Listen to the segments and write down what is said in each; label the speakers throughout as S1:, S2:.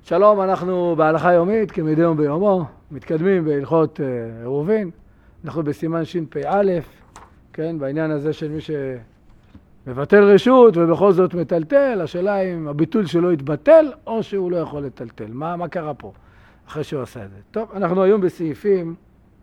S1: שלום, אנחנו בהלכה יומית, כמדי יום ביומו, מתקדמים בהלכות עירובין. אנחנו בסימן שפ"א, כן, בעניין הזה של מי שמבטל רשות ובכל זאת מטלטל. השאלה אם הביטול שלו יתבטל או שהוא לא יכול לטלטל. מה קרה פה אחרי שהוא עשה את זה? טוב, אנחנו היום בסעיפים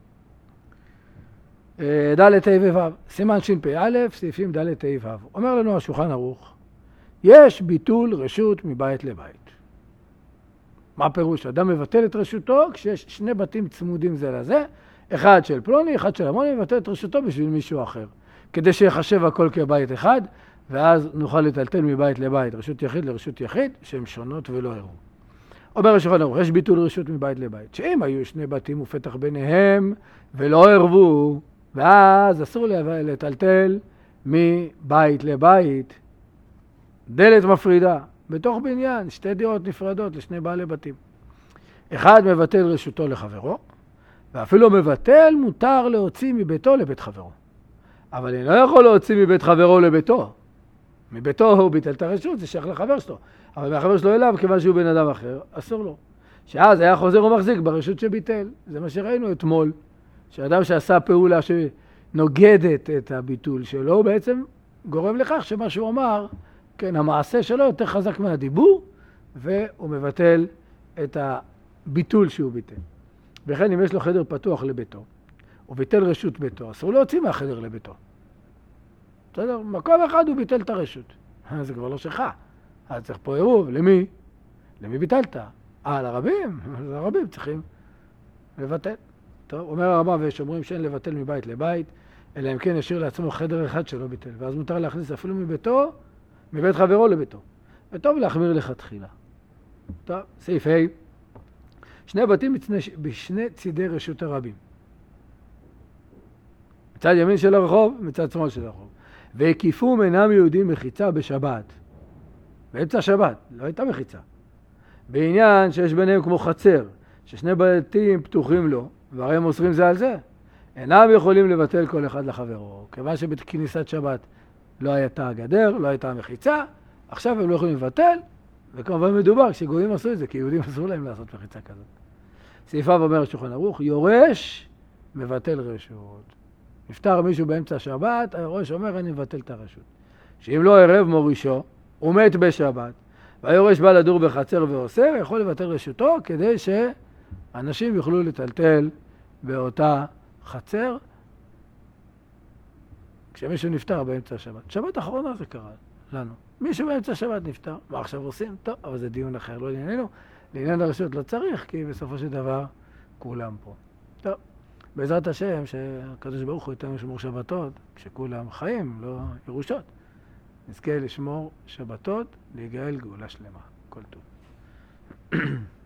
S1: ד' ה' ו', סימן שפ"א, סעיפים ד' ה' ו'. אומר לנו השולחן ערוך, יש ביטול רשות מבית לבית. מה הפירוש? אדם מבטל את רשותו כשיש שני בתים צמודים זה לזה, אחד של פלוני, אחד של המוני, מבטל את רשותו בשביל מישהו אחר. כדי שיחשב הכל כבית אחד, ואז נוכל לטלטל מבית לבית, רשות יחיד לרשות יחיד, שהן שונות ולא הראו. אומר השולחן ערוך, יש ביטול רשות מבית לבית, שאם היו שני בתים ופתח ביניהם ולא ערבו, ואז אסור לטלטל מבית לבית, דלת מפרידה. בתוך בניין, שתי דירות נפרדות לשני בעלי בתים. אחד מבטל רשותו לחברו, ואפילו מבטל מותר להוציא מביתו לבית חברו. אבל אני לא יכול להוציא מבית חברו לביתו. מביתו הוא ביטל את הרשות, זה שייך לחבר שלו. אבל מהחבר שלו אליו, כיוון שהוא בן אדם אחר, אסור לו. שאז היה חוזר ומחזיק ברשות שביטל. זה מה שראינו אתמול, שאדם שעשה פעולה שנוגדת את הביטול שלו, הוא בעצם גורם לכך שמה שהוא אמר, כן, המעשה שלו יותר חזק מהדיבור, והוא מבטל את הביטול שהוא ביטל. וכן, אם יש לו חדר פתוח לביתו, הוא ביטל רשות ביתו, אסור להוציא מהחדר לביתו. בסדר? מקום אחד הוא ביטל את הרשות. זה כבר לא שלך. אז צריך פה עירוב. למי? למי ביטלת? לרבים? אז הרבים צריכים לבטל. טוב, אומר הרמב"ם, ויש אומרים שאין לבטל מבית לבית, אלא אם כן ישאיר לעצמו חדר אחד שלא ביטל. ואז מותר להכניס אפילו מביתו, מבית חברו לביתו. וטוב להחמיר לכתחילה. טוב, סעיף ה' שני בתים בשני צידי רשות הרבים. מצד ימין של הרחוב, מצד שמאל של הרחוב. והקיפום אינם יהודים מחיצה בשבת. באמצע שבת, לא הייתה מחיצה. בעניין שיש ביניהם כמו חצר, ששני בתים פתוחים לו, והרי הם מוסרים זה על זה, אינם יכולים לבטל כל אחד לחברו. כיוון שבכניסת שבת לא הייתה הגדר, לא הייתה המחיצה, עכשיו הם לא יכולים לבטל, וכמובן מדובר כשגויים עשו את זה, כי יהודים אסור להם לעשות מחיצה כזאת. סעיפיו אומר השולחן ערוך, יורש מבטל רשות. נפטר מישהו באמצע השבת, היורש אומר אני מבטל את הרשות. שאם לא ערב מורישו, הוא מת בשבת, והיורש בא לדור בחצר ועושה, יכול לבטל רשותו כדי שאנשים יוכלו לטלטל באותה חצר, כשמישהו נפטר באמצע השבת. שבת האחרונה זה קרה לנו. מישהו באמצע השבת נפטר, מה עכשיו עושים? טוב, אבל זה דיון אחר, לא לענייננו. לעניין הרשות לא צריך, כי בסופו של דבר כולם פה. טוב, בעזרת השם, שהקדוש ברוך הוא ייתן לשמור שבתות, כשכולם חיים, לא ירושות. נזכה לשמור שבתות, להיגאל גאולה שלמה. כל טוב.